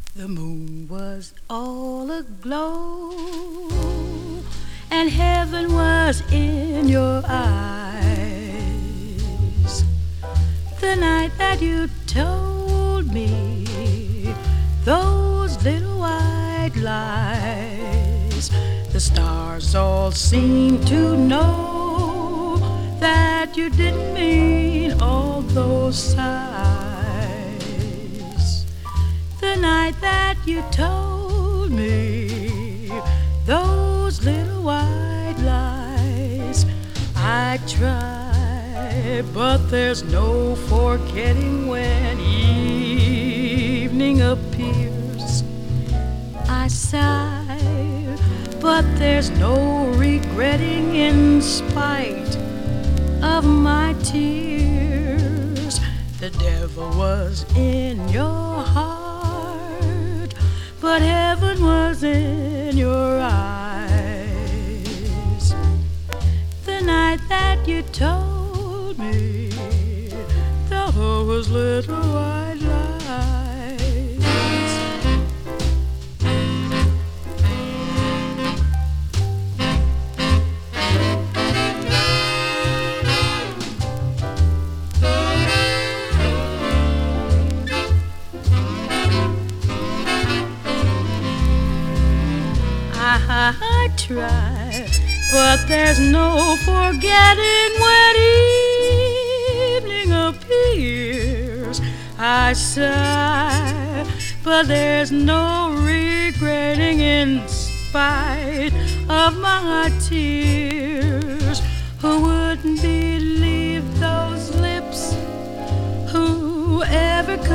The moon was all aglow, and heaven was in your eyes. The night that you told me those little white lies, the stars all seemed to know that you didn't mean all those sighs. The night that you told me those little white lies, I try, but there's no forgetting when evening appears. I sigh, but there's no regretting in spite of my tears. The devil was in your heart, but heaven was in your eyes. The night that you told me those little white lies. I try, but there's no forgetting when evening appears. I sigh, but there's no regretting in spite of my tears. Who wouldn't be